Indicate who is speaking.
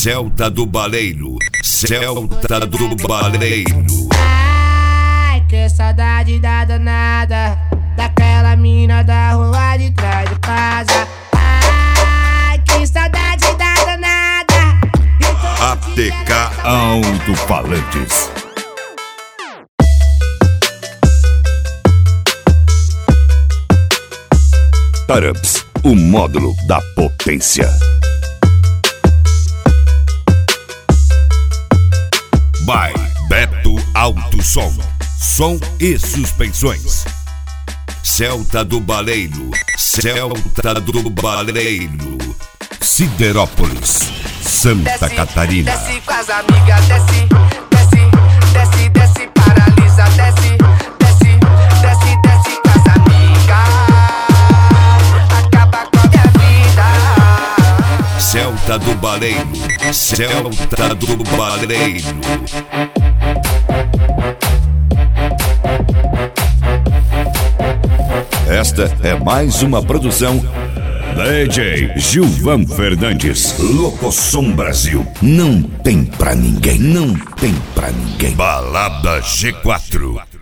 Speaker 1: Celta do Baleiro, Celta do Baleiro.
Speaker 2: Ai, que saudade da danada, daquela mina da rua de trás de casa. Ai, que saudade da danada.
Speaker 1: ATK
Speaker 3: Alto-falantes. Tarumps, o módulo da potência.
Speaker 1: By Beto Alto Som, som e suspensões. Celta do Baleiro, Celta do Baleiro.
Speaker 3: Siderópolis, Santa
Speaker 2: Desce,
Speaker 3: Catarina.
Speaker 2: desce com as amigas, desce, desce, desce, desce, paralisa, desce, desce, desce, desce com as amigas. Acaba com a minha vida.
Speaker 1: Celta do Baleiro, Celta do Baleiro.
Speaker 3: Esta é mais uma produção DJ Gilvan Fernandes. Locosom Brasil. Não tem pra ninguém, não tem pra ninguém.
Speaker 1: Balada G4.